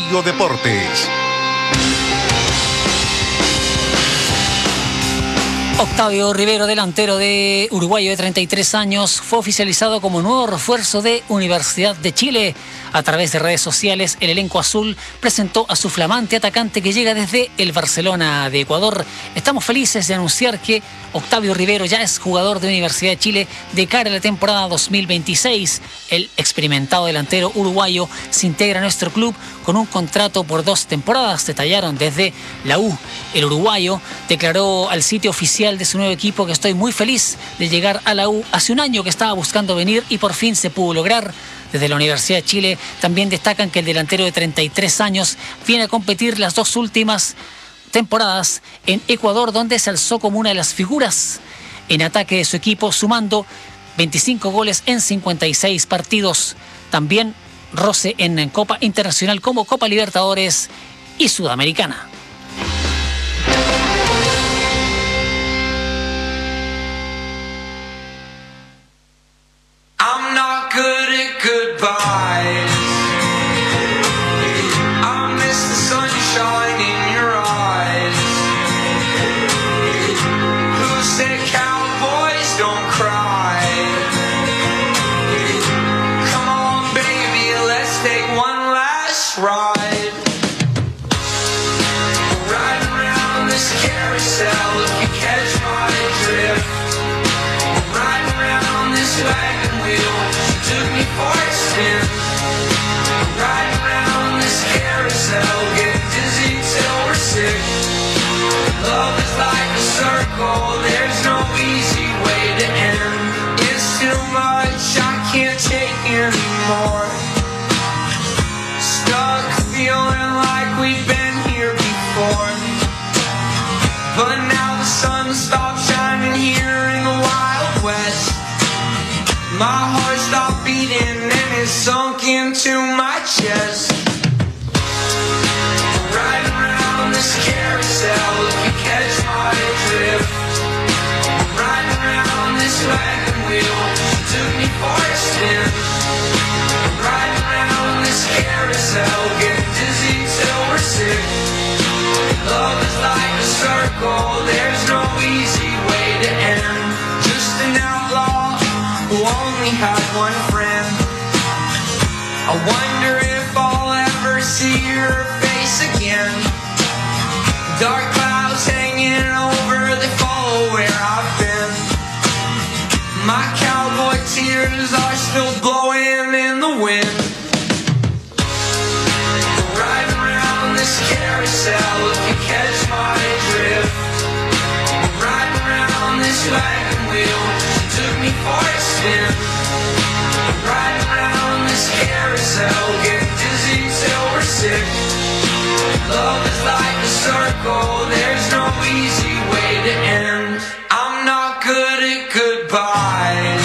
Radio Deportes. Octavio Rivero, delantero de uruguayo de 33 años, fue oficializado como nuevo refuerzo de Universidad de Chile. A través de redes sociales, el elenco azul presentó a su flamante atacante que llega desde el Barcelona de Ecuador. Estamos felices de anunciar que Octavio Rivero ya es jugador de Universidad de Chile de cara a la temporada 2026. El experimentado delantero uruguayo se integra a nuestro club con un contrato por 2 temporadas, detallaron desde la U. El uruguayo declaró al sitio oficial de su nuevo equipo que estoy muy feliz de llegar a la U. Hace un año que estaba buscando venir y por fin se pudo lograr. Desde la Universidad de Chile también destacan que el delantero de 33 años viene a competir las 2 últimas temporadas en Ecuador, donde se alzó como una de las figuras en ataque de su equipo, sumando 25 goles en 56 partidos. También roce en Copa Internacional como Copa Libertadores y Sudamericana. I'm not good at goodbyes. I miss the sunshine in your eyes. Who said cowboys don't cry? Come on, baby, let's take one last ride. Riding around this carousel, if you catch my drift. Riding around this wagon. She took me for a spin. Riding around this carousel, getting dizzy till we're sick. Love is like a circle, there's no easy way to end. It's too much, I can't take anymore. Stuck feeling like we've been here before. But now the sun stopped shining here in the Wild West. My heart stopped beating and it sunk into my chest. Riding around this carousel, if you catch my drift. Riding around this wagon wheel, she took me for a spin. Riding around this carousel, getting dizzy till we're sick. Love is like a circle, there's no easy way to end. Just an outlaw who only had one friend. I wonder if I'll ever see her face again. Dark clouds hanging over, they follow where I've been. My cowboy tears are still blowing in the wind. Riding around this carousel, if you catch my drift. Riding around this wagon wheel, took me for a spin. Riding around this carousel, getting dizzy till we're sick. Love is like a circle, there's no easy way to end. I'm not good at goodbyes.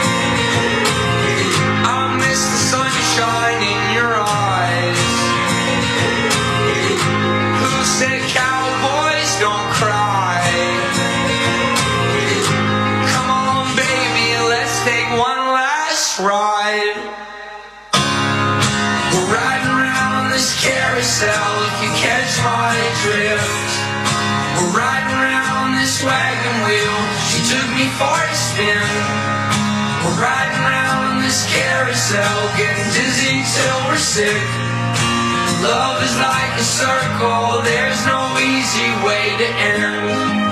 I miss the sunshine in your eyes. Who said cowboys don't cry? One last ride. We're riding around this carousel, if you catch my drift. We're riding around this wagon wheel, she took me for a spin. We're riding around this carousel, getting dizzy till we're sick. Love is like a circle, there's no easy way to end.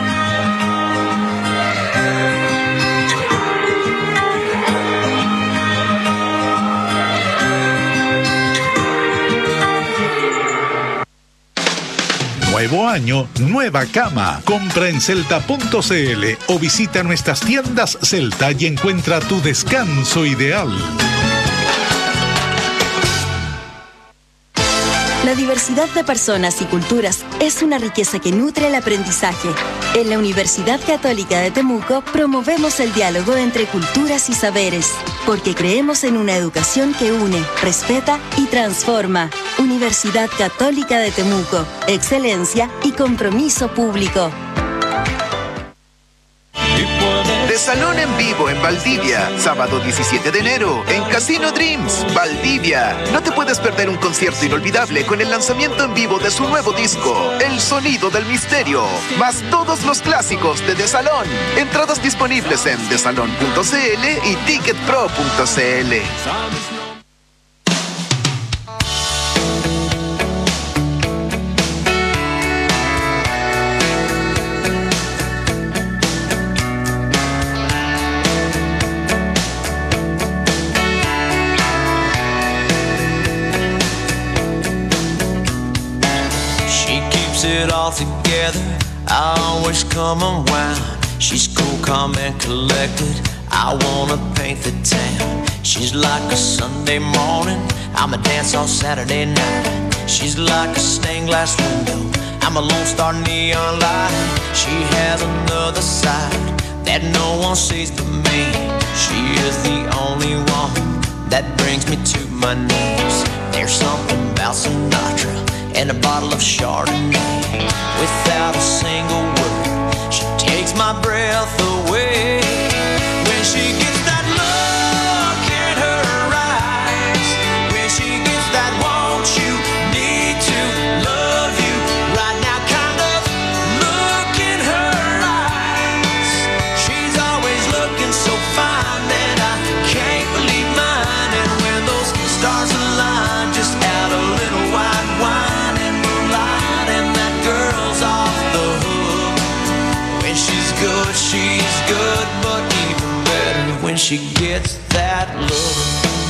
Nuevo año, nueva cama. Compra en Celta.cl o visita nuestras tiendas Celta y encuentra tu descanso ideal. La diversidad de personas y culturas es una riqueza que nutre el aprendizaje. En la Universidad Católica de Temuco promovemos el diálogo entre culturas y saberes, porque creemos en una educación que une, respeta y transforma. Universidad Católica de Temuco, excelencia y compromiso público. De Salón en vivo en Valdivia, sábado 17 de enero, en Casino Dreams, Valdivia. No te puedes perder un concierto inolvidable con el lanzamiento en vivo de su nuevo disco, El Sonido del Misterio, más todos los clásicos de Salón. Entradas disponibles en desalon.cl y ticketpro.cl. It all together, I always come around. She's cool, calm and collected, I wanna paint the town. She's like a Sunday morning, I'm a dance on Saturday night. She's like a stained glass window, I'm a lone star neon light. She has another side that no one sees but me. She is the only one that brings me to my knees. There's something about Sinatra and a bottle of Chardonnay. Without a single word, she takes my breath away. When she gets that look in her eyes, when she gets that want you, need to, love you, right now kind of look in her eyes. She's always looking so fine that I can't believe mine. And when those stars align, just add a little white wine. She's good, but even better when she gets that look.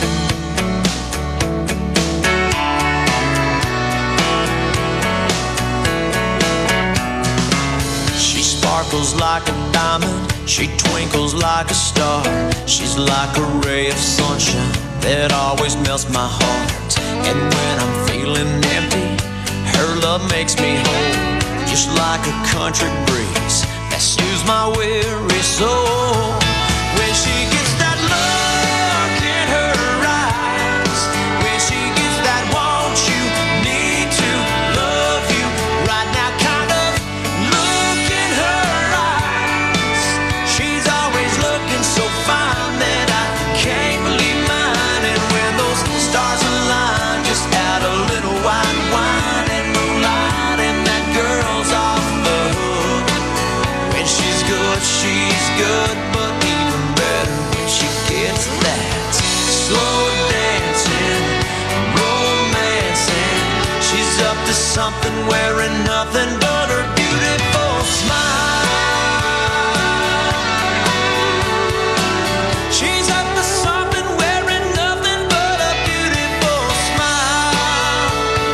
She sparkles like a diamond, she twinkles like a star. She's like a ray of sunshine that always melts my heart. And when I'm feeling empty, her love makes me whole. Just like a country breeze that soothes my weary soul. When she gets that look in her eyes, when she gets that want you, need to, love you, right now kind of look in her eyes. She's always looking so fine that I can't believe mine. And when those stars align, just add a little white wine and moonlight, and that girl's off the hook. When she's good, but even better when she gets that slow dancing, romancing. She's up to something, wearing nothing but her beautiful smile. She's up to something, wearing nothing but a beautiful smile.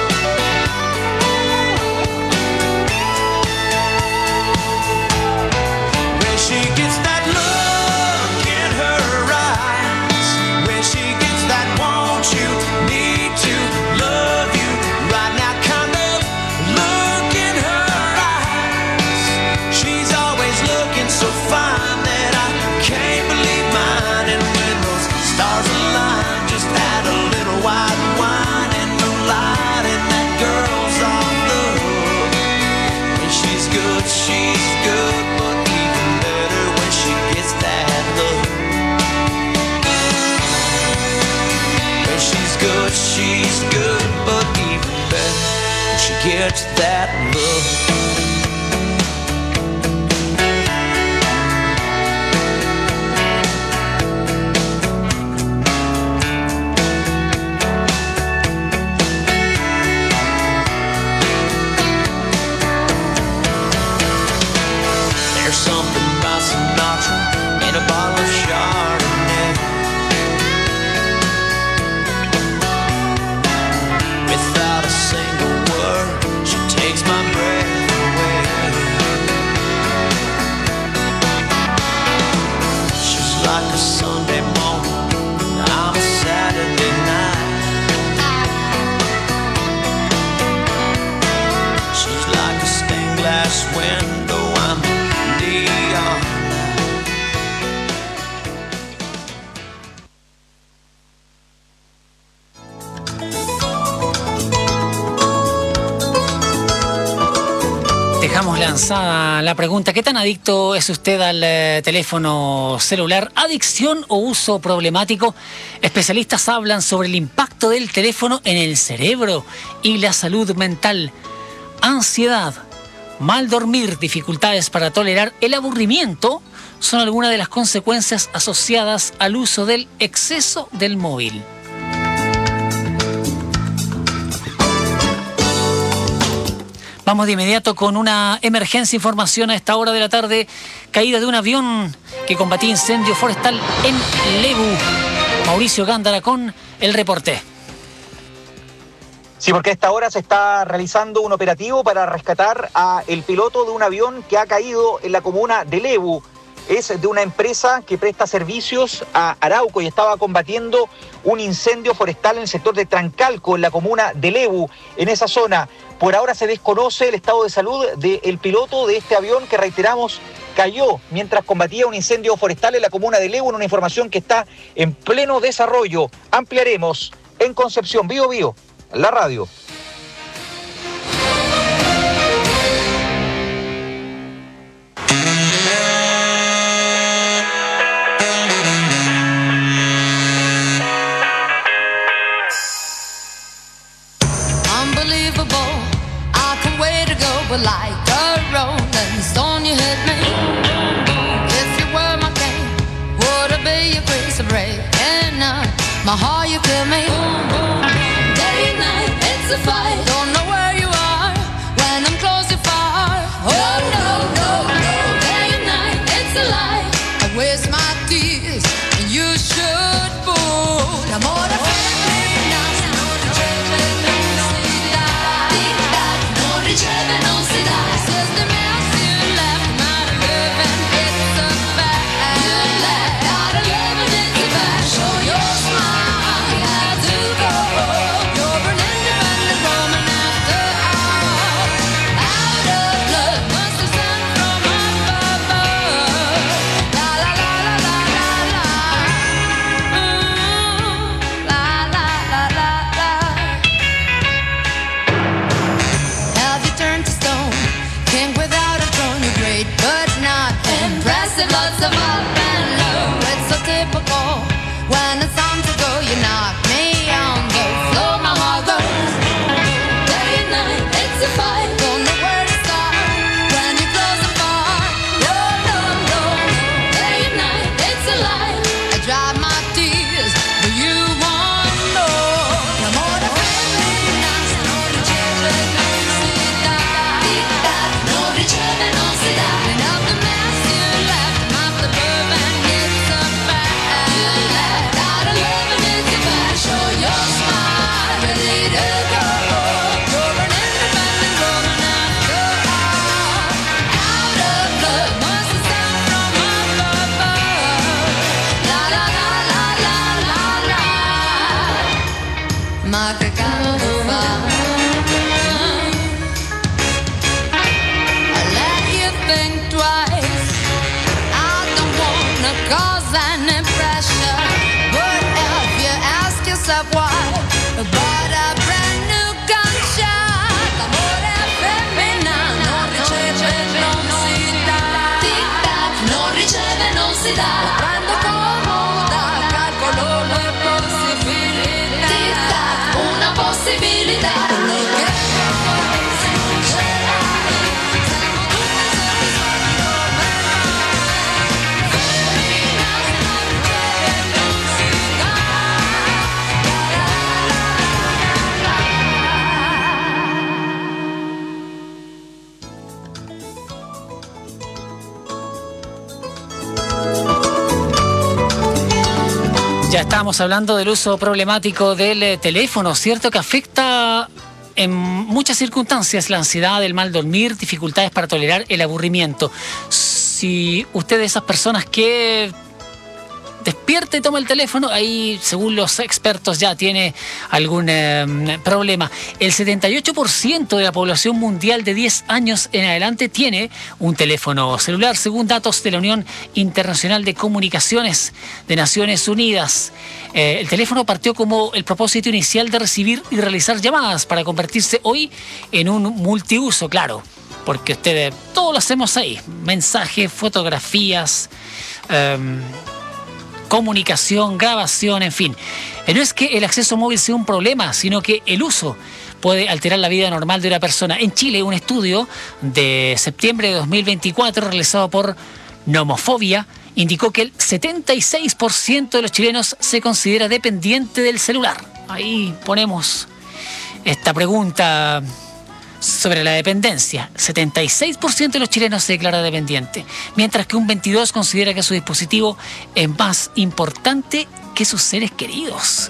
When she gets that look in her eyes, when she gets that want you, need to, love you, right now kind of look in her eyes. She's always looking so fine that I can't believe mine. And when those stars align, just add a little white wine and moonlight, and that girl's off the hook. When she's good, but even better when she gets that look. When she's good, but even better when she gets that look. There's something about Sinatra and a bottle of Chardonnay. Without a single word, she takes my breath away. She's like a Sunday morning, I'm a Saturday night. She's like a stained glass window, I'm neon. Dejamos Tenemos lanzada la pregunta: ¿qué tan adicto es usted al teléfono celular? ¿Adicción o uso problemático? Especialistas hablan sobre el impacto del teléfono en el cerebro y la salud mental. Ansiedad, mal dormir, dificultades para tolerar el aburrimiento son algunas de las consecuencias asociadas al uso del exceso del móvil. Vamos de inmediato con una emergencia. Información a esta hora de la tarde: caída de un avión que combatía incendio forestal en Lebu. Mauricio Gándara con el reporte. Sí, porque a esta hora se está realizando un operativo para rescatar al piloto de un avión que ha caído en la comuna de Lebu. Es de una empresa que presta servicios a Arauco y estaba combatiendo un incendio forestal en el sector de Trancalco, en la comuna de Lebu, en esa zona. Por ahora se desconoce el estado de salud del piloto de este avión que, reiteramos, cayó mientras combatía un incendio forestal en la comuna de Lebu, en una información que está en pleno desarrollo. Ampliaremos en Concepción, Bío Bío, la radio. Like a rolling stone, you hit me. If you were my king, would I be your grace of break? And my heart, you kill me. Day and night, it's a fight. Don't know where you are when I'm close, you're far. Oh no. Day and night, it's a lie. I waste my tears, and you should fool. Amore. Lots of up and low, it's so typical. When it's time to go, you knock me on the floor. My heart goes day and night, it's a fight. Don't know where to start when you're close and far. No. Day and night, it's a lie. I dry my tears, but you want more. Amore, non riceve, non si dà. Non riceve, non si dà. Enough the mess you left. The love and it's a fact. You left out of love and it's a fact. Show your smile, ready to go. You're an independent woman after all. Out of love, must have come from above. La la la la la la la. Ma che cavolo fa? I let you think twice. Cause any pressure, but if you ask yourself why, bought a brand new gunshot. L'amore femmina non riceve, non si dà. Tic tac, non riceve, non si dà. La prendo comoda, calcolo le possibilità. Tic tac, una possibilità. Quello che Ya estábamos hablando del uso problemático del teléfono, ¿cierto? Que afecta en muchas circunstancias la ansiedad, el mal dormir, dificultades para tolerar el aburrimiento. Si usted es de esas personas que despierta y toma el teléfono, ahí según los expertos ya tiene algún problema. El 78% de la población mundial de 10 años en adelante tiene un teléfono celular, según datos de la Unión Internacional de Comunicaciones de Naciones Unidas. El teléfono partió como el propósito inicial de recibir y realizar llamadas para convertirse hoy en un multiuso, claro. porque ustedes, todo lo hacemos ahí, mensajes, fotografías, comunicación, grabación, en fin. No es que el acceso móvil sea un problema, sino que el uso puede alterar la vida normal de una persona. En Chile, un estudio de septiembre de 2024 realizado por Nomofobia indicó que el 76% de los chilenos se considera dependiente del celular. Ahí ponemos esta pregunta sobre la dependencia. 76% de los chilenos se declara dependiente, mientras que un 22% considera que su dispositivo es más importante que sus seres queridos.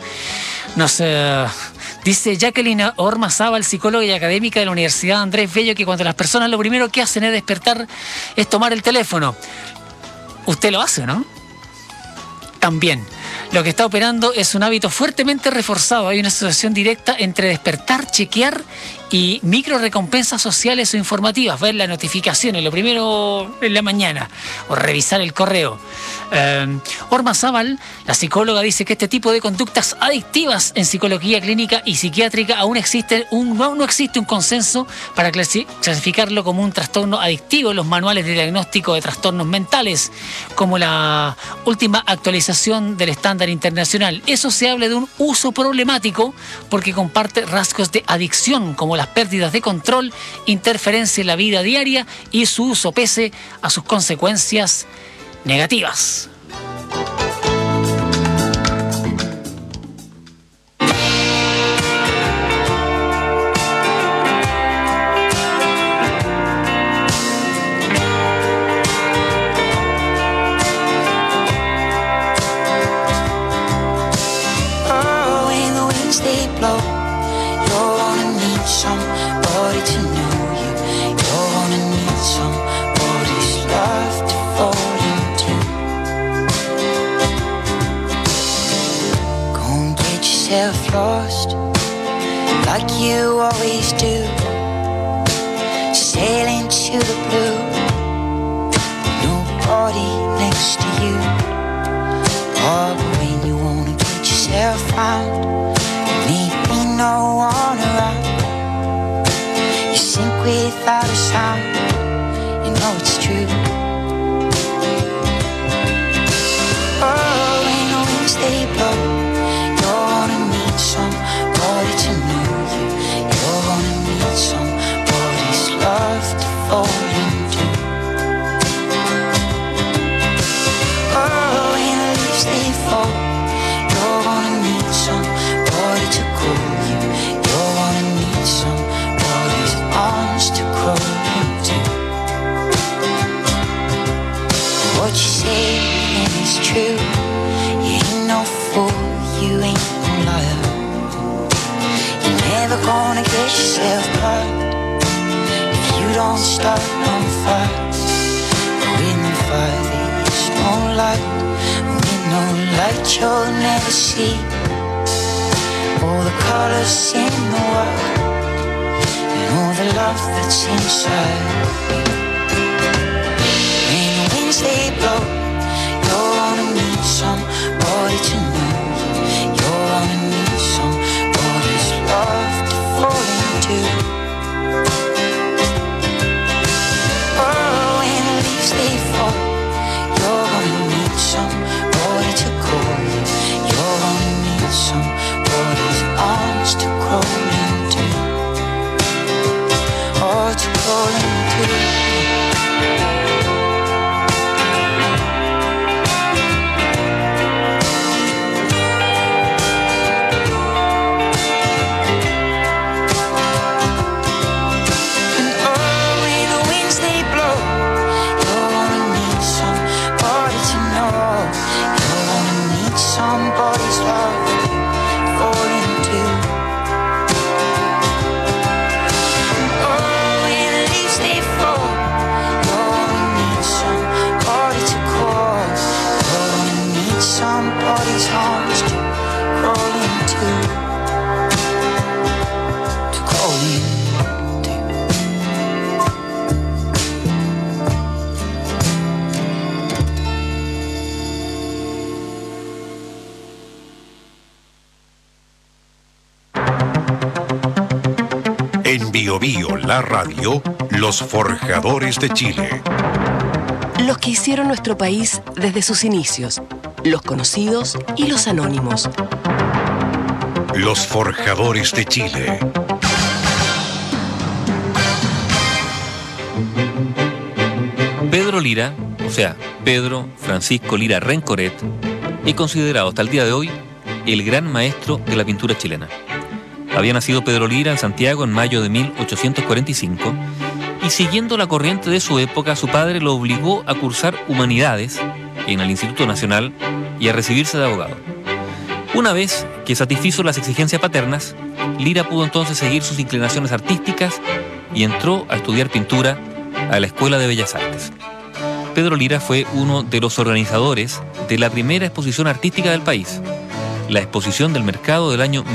Dice Jacqueline Ormazábal, psicóloga y académica de la Universidad Andrés Bello, que cuando las personas lo primero que hacen es despertar, es tomar el teléfono. ¿Usted lo hace, no? También. Lo que está operando es un hábito fuertemente reforzado. Hay una asociación directa entre despertar, chequear y micro recompensas sociales o informativas. Ver las notificaciones, lo primero en la mañana, o revisar el correo. Ormazábal, la psicóloga, dice que este tipo de conductas adictivas en psicología clínica y psiquiátrica aún no existe un consenso para clasificarlo como un trastorno adictivo en los manuales de diagnóstico de trastornos mentales, como la última actualización del estándar internacional. Eso se habla de un uso problemático porque comparte rasgos de adicción, como las pérdidas de control, interferencia en la vida diaria y su uso pese a sus consecuencias negativas. Somebody to know you. You're gonna need somebody's love to fall into. Go and get yourself lost, like you always do. Sail into the blue, nobody next to you. Oh, but when you wanna get yourself found, there may be no one around. You sink without a sound, you know it's true. Oh, when the winds they blow, you're gonna need somebody to know you. You're gonna need somebody's love to fall into. Oh, when the leaves they fall, you're gonna need somebody to call you. You're gonna need somebody's arms to crawl into. What you say is true. You ain't no fool, you ain't no liar. You're never gonna get yourself caught if you don't start on fire. With no fire there is no light. With no light you'll never see all the colors in the world and all the love that's inside. When the winds they blow, you're gonna need somebody to know you. You're gonna need somebody's love to fall into. Oh, when the leaves they fall, you're gonna need somebody to call you. You're gonna need somebody's arms to crawl into. Oh, to crawl into. Somebody's love to fall into. Oh, when the leaves they fall, you're gonna need somebody to call. You're gonna need somebody's arms to crawl into. To crawl into. En Bio Bio, la radio, los forjadores de Chile. Los que hicieron nuestro país desde sus inicios, los conocidos y los anónimos. Los forjadores de Chile. Pedro Lira, o sea, Pedro Francisco Lira Rencoret, es considerado hasta el día de hoy el gran maestro de la pintura chilena. Había nacido Pedro Lira en Santiago en mayo de 1845 y, siguiendo la corriente de su época, su padre lo obligó a cursar Humanidades en el Instituto Nacional y a recibirse de abogado. Una vez que satisfizo las exigencias paternas, Lira pudo entonces seguir sus inclinaciones artísticas y entró a estudiar pintura a la Escuela de Bellas Artes. Pedro Lira fue uno de los organizadores de la primera exposición artística del país, la Exposición del Mercado del año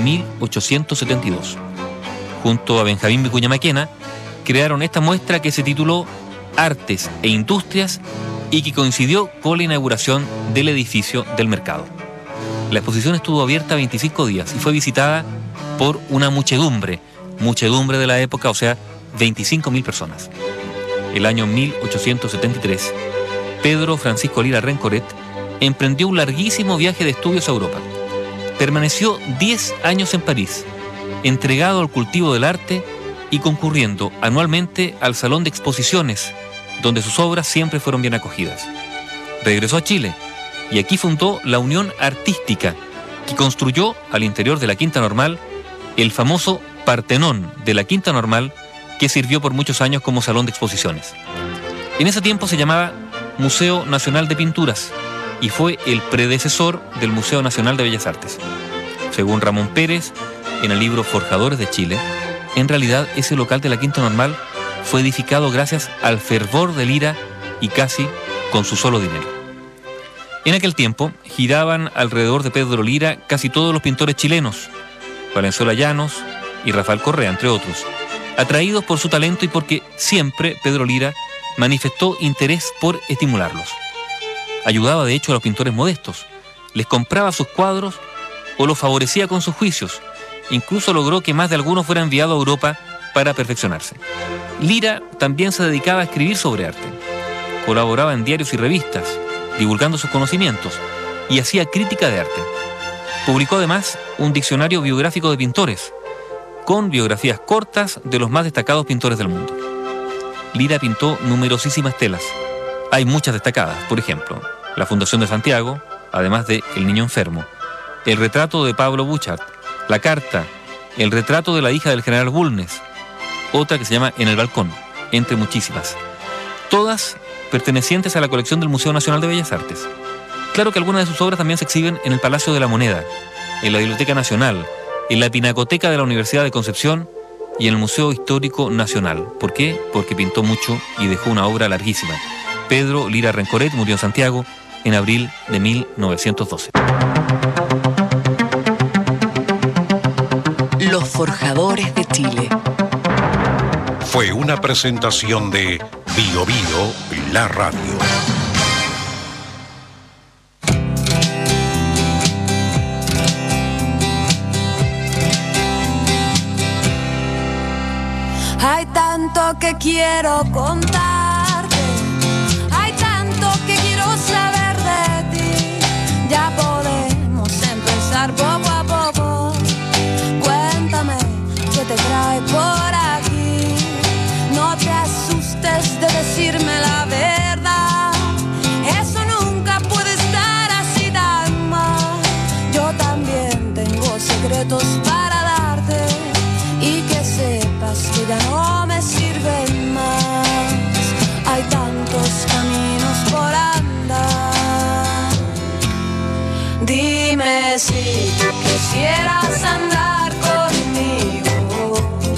1872. Junto a Benjamín Vicuña Maquena, crearon esta muestra que se tituló Artes e Industrias y que coincidió con la inauguración del edificio del mercado. La exposición estuvo abierta 25 días y fue visitada por una muchedumbre de la época, o sea, 25.000 personas. El año 1873, Pedro Francisco Lira Rencoret emprendió un larguísimo viaje de estudios a Europa. Permaneció 10 años en París, entregado al cultivo del arte y concurriendo anualmente al Salón de Exposiciones, donde sus obras siempre fueron bien acogidas. Regresó a Chile y aquí fundó la Unión Artística, que construyó al interior de la Quinta Normal el famoso Partenón de la Quinta Normal, que sirvió por muchos años como salón de exposiciones. En ese tiempo se llamaba Museo Nacional de Pinturas y fue el predecesor del Museo Nacional de Bellas Artes. Según Ramón Pérez, en el libro Forjadores de Chile, en realidad ese local de la Quinta Normal fue edificado gracias al fervor de Lira y casi con su solo dinero. En aquel tiempo giraban alrededor de Pedro Lira casi todos los pintores chilenos, Valenzuela Llanos y Rafael Correa, entre otros, atraídos por su talento y porque siempre Pedro Lira manifestó interés por estimularlos. Ayudaba de hecho a los pintores modestos, les compraba sus cuadros o los favorecía con sus juicios. Incluso logró que más de algunos fueran enviados a Europa para perfeccionarse. Lira también se dedicaba a escribir sobre arte. Colaboraba en diarios y revistas, divulgando sus conocimientos, y hacía crítica de arte. Publicó además un diccionario biográfico de pintores, con biografías cortas de los más destacados pintores del mundo. Lira pintó numerosísimas telas. Hay muchas destacadas, por ejemplo, la Fundación de Santiago, además de El Niño Enfermo, el retrato de Pablo Buchart, la carta, el retrato de la hija del general Bulnes, otra que se llama En el Balcón, entre muchísimas. Todas pertenecientes a la colección del Museo Nacional de Bellas Artes. Claro que algunas de sus obras también se exhiben en el Palacio de la Moneda, en la Biblioteca Nacional, en la Pinacoteca de la Universidad de Concepción y en el Museo Histórico Nacional. ¿Por qué? Porque pintó mucho y dejó una obra larguísima. Pedro Lira Rencoret murió en Santiago en abril de 1912. Los Forjadores de Chile. Fue una presentación de Bio Bio, la radio. Hay tanto que quiero contarte, hay tanto que quiero saber de ti. Ya podemos empezar poco a poco. Cuéntame qué te trae por aquí. No te asustes de decirme la verdad. Eso nunca puede estar así tan mal. Yo también tengo secretos para darte y que sepas que ya no me sirven más. Hay tantos caminos por andar. Dime si tú quisieras andar conmigo.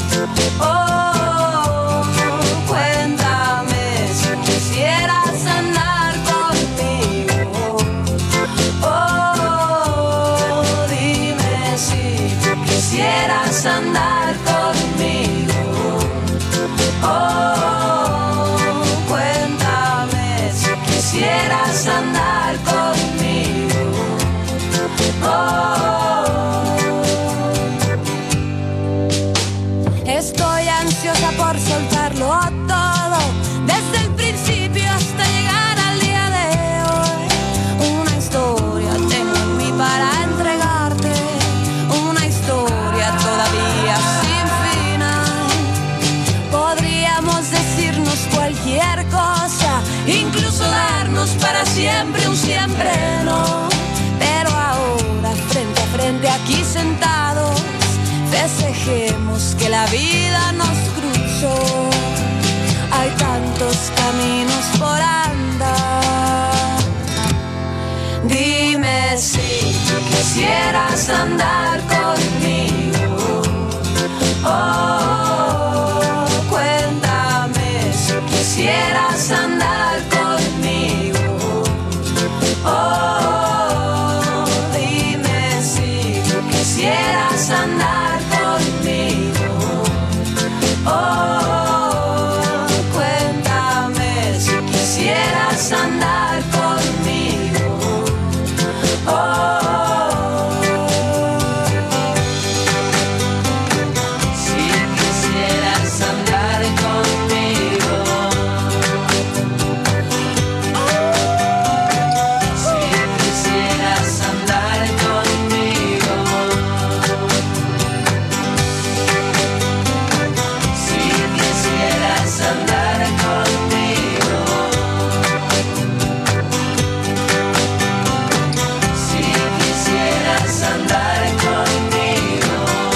Oh, cuéntame si quisieras andar conmigo. Oh, dime si tú quisieras andar conmigo. Oh, cuéntame si quisieras andar conmigo. Oh, estoy ansiosa tantos caminos por andar. Dime si quisieras andar conmigo. Oh, cuéntame si quisieras andar conmigo. Oh, dime si quisieras andar conmigo. Oh, cuéntame si quisieras andar conmigo. Oh, si quisieras andar conmigo. Si quisieras andar conmigo. Si quisieras andar conmigo. Si quisieras andar conmigo.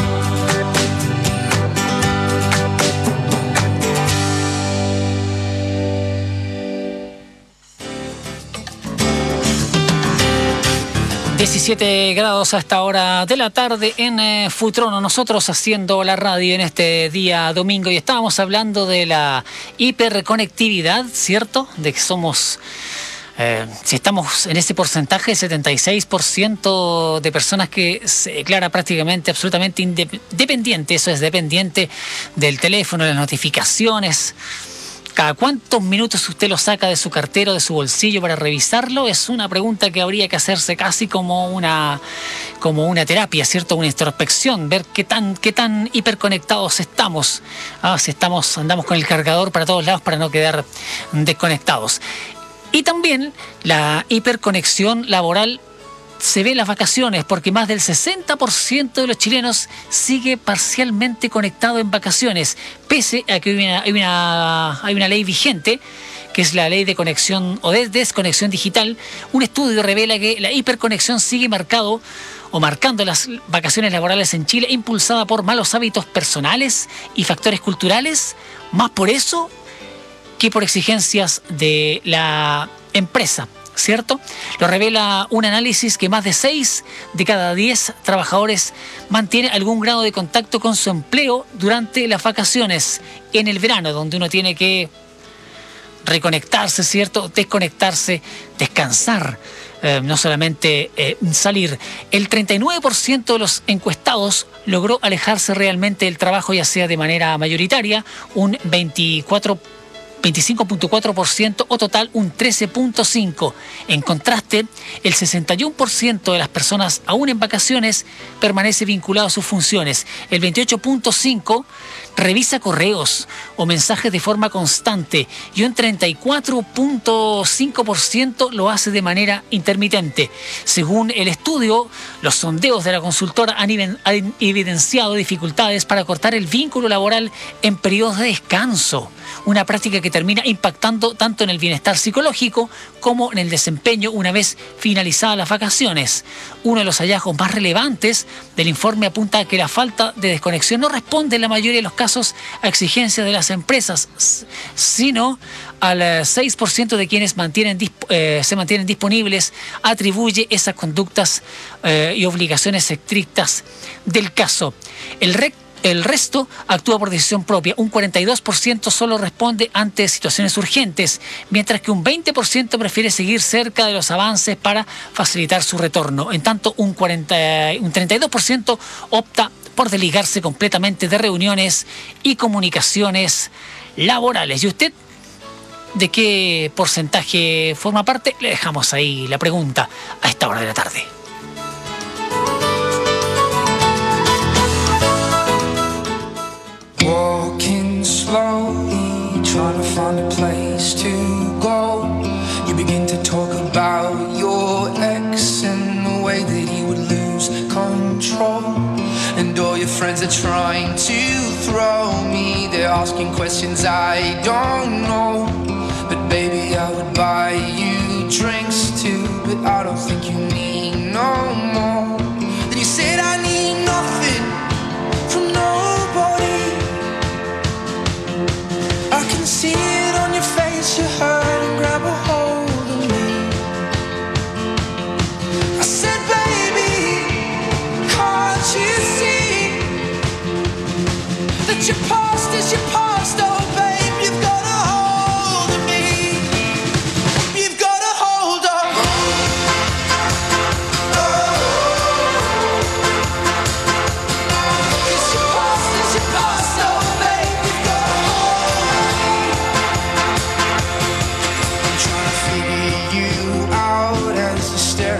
...17 grados a esta hora de la tarde en Futrono. Nosotros haciendo la radio en este día domingo y estábamos hablando de la hiperconectividad, ¿cierto? De que somos... si estamos en ese porcentaje, 76% de personas que se declara prácticamente absolutamente dependiente, eso es, dependiente del teléfono, de las notificaciones. ¿Cada cuántos minutos usted lo saca de su cartera o de su bolsillo para revisarlo? Es una pregunta que habría que hacerse casi como una terapia, ¿cierto? Una introspección, ver qué tan hiperconectados estamos. Si andamos con el cargador para todos lados para no quedar desconectados. Y también la hiperconexión laboral se ve en las vacaciones, porque más del 60% de los chilenos sigue parcialmente conectado en vacaciones, pese a que hay una ley vigente, que es la ley de conexión o de desconexión digital. Un estudio revela que la hiperconexión sigue marcando las vacaciones laborales en Chile, impulsada por malos hábitos personales y factores culturales, más por eso que por exigencias de la empresa, ¿cierto? Lo revela un análisis que más de 6 de cada 10 trabajadores mantiene algún grado de contacto con su empleo durante las vacaciones en el verano, donde uno tiene que reconectarse, ¿cierto? Desconectarse, descansar, no solamente salir. El 39% de los encuestados logró alejarse realmente del trabajo, ya sea de manera mayoritaria, un 25.4% o total un 13.5%. En contraste, el 61% de las personas aún en vacaciones permanece vinculado a sus funciones. El 28.5% revisa correos o mensajes de forma constante y un 34.5% lo hace de manera intermitente. Según el estudio, los sondeos de la consultora han evidenciado dificultades para cortar el vínculo laboral en periodos de descanso, una práctica que termina impactando tanto en el bienestar psicológico como en el desempeño una vez finalizadas las vacaciones. Uno de los hallazgos más relevantes del informe apunta a que la falta de desconexión no responde en la mayoría de los casos a exigencias de las empresas, sino al 6% de quienes se mantienen disponibles atribuye esas conductas y obligaciones estrictas del caso. El resto actúa por decisión propia. Un 42% solo responde ante situaciones urgentes, mientras que un 20% prefiere seguir cerca de los avances para facilitar su retorno. En tanto, un 32% opta por desligarse completamente de reuniones y comunicaciones laborales. ¿Y usted de qué porcentaje forma parte? Le dejamos ahí la pregunta a esta hora de la tarde. Walking slowly, trying to find a place to go. You begin to talk about your ex and the way that he would lose control. And all your friends are trying to throw me. They're asking questions I don't know. But baby, I would buy you drinks too. But I don't think you need no more. Then you said I need nothing from nobody. I can see it on your face.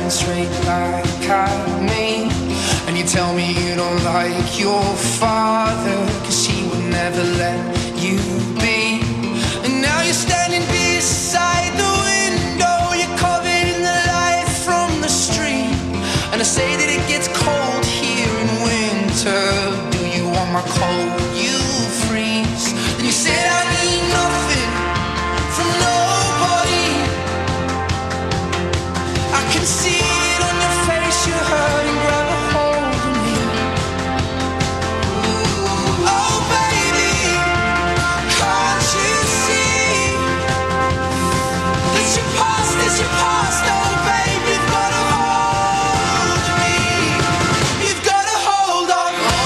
staring straight back at me. And you tell me you don't like your father, 'cause he would never let you be. And now you're standing beside the window, you're covered in the light from the street. And I say that it gets cold here in winter. Do you want my cold? You freeze. And you said I need nothing from nobody. I can see it on your face, you're hurting, grab a hold of me. Oh baby, can't you see that your past is your past? Oh baby, you've got a hold of me. You've got a hold on me.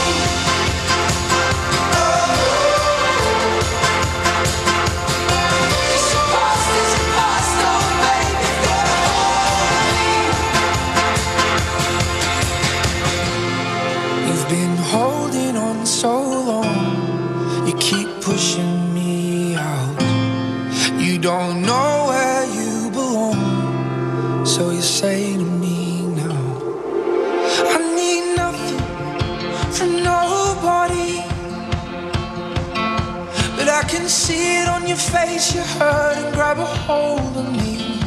It's your past, it's your past. Oh baby, you've got a hold of me. You've been holding on so long, you keep pushing me out. You don't know where you belong, so you say to me now, I need nothing from nobody, but I can see it on your face, you hurt and grab a hold of me.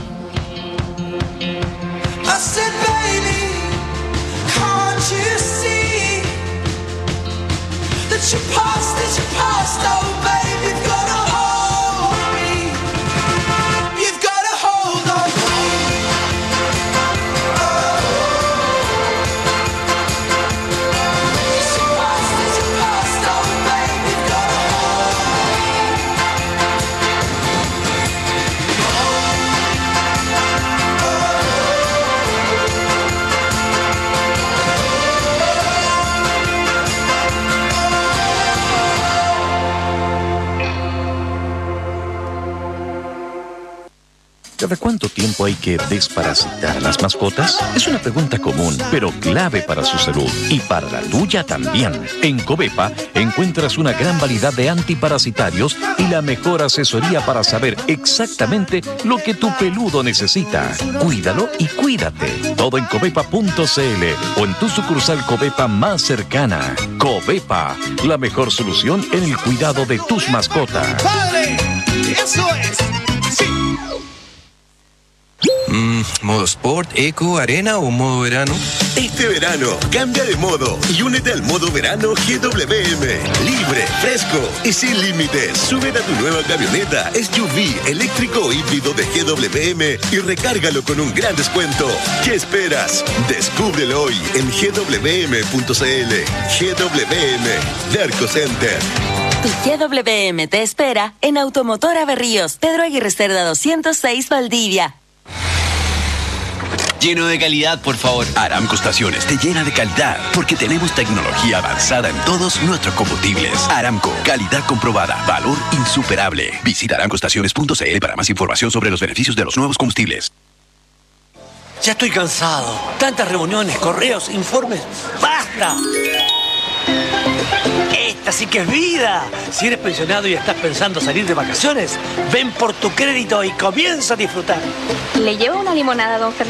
I said, baby, can't you see that your past is your past? Oh baby, you've got a hold of me. You've got a hold on me. It's your past, it's your past. Oh baby, you've got a hold of me. ¿Cada cuánto tiempo hay que desparasitar a las mascotas? Es una pregunta común, pero clave para su salud y para la tuya también. En Covepa encuentras una gran variedad de antiparasitarios y la mejor asesoría para saber exactamente lo que tu peludo necesita. Cuídalo y cuídate. Todo en covepa.cl o en tu sucursal Covepa más cercana. Covepa, la mejor solución en el cuidado de tus mascotas. ¡Padre! ¡Eso es! ¡Sí! ¿Modo Sport, Eco, Arena o modo verano? Este verano, cambia de modo y únete al modo verano GWM. Libre, fresco y sin límites. Súbete a tu nueva camioneta SUV eléctrico o híbrido de GWM y recárgalo con un gran descuento. ¿Qué esperas? Descúbrelo hoy en gwm.cl. GWM, Derco Center. Tu GWM te espera en Automotora Berríos, Pedro Aguirre Cerda 206, Valdivia. Lleno de calidad, por favor. Aramco Estaciones te llena de calidad porque tenemos tecnología avanzada en todos nuestros combustibles. Aramco, calidad comprobada, valor insuperable. Visita aramcoestaciones.cl para más información sobre los beneficios de los nuevos combustibles. Ya estoy cansado. Tantas reuniones, correos, informes. ¡Basta! Esta sí que es vida. Si eres pensionado y estás pensando salir de vacaciones, ven por tu crédito y comienza a disfrutar. ¿Le llevo una limonada, don Fernando?